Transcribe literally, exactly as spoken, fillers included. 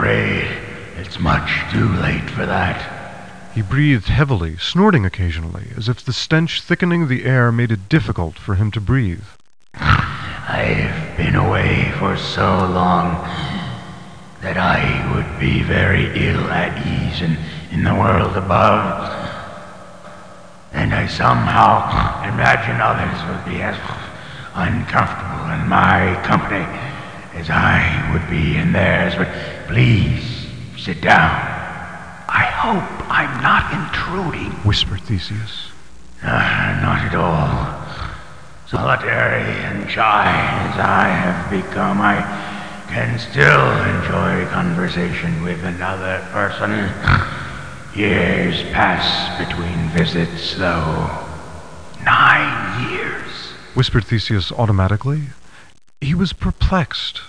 afraid it's much too late for that. He breathed heavily, snorting occasionally, as if the stench thickening the air made it difficult for him to breathe. I've been away for so long that I would be very ill at ease in, in the world above. And I somehow imagine others would be as uncomfortable in my company as I would be in theirs. But please, sit down. I hope I'm not intruding, whispered Theseus. Uh, not at all. Solitary and shy as I have become, I can still enjoy conversation with another person. Years pass between visits, though. Nine years, whispered Theseus automatically. He was perplexed.